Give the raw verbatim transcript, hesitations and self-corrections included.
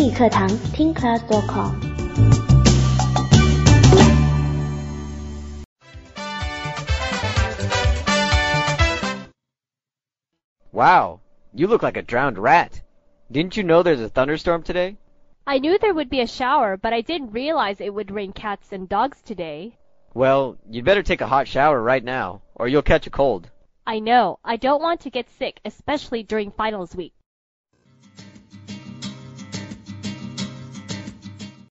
语课堂听 class dot com。 Wow, you look like a drowned rat. Didn't you know there's a thunderstorm today? I knew there would be a shower, but I didn't realize it would rain cats and dogs today. Well, you'd better take a hot shower right now, or you'll catch a cold. I know. I don't want to get sick, especially during finals week.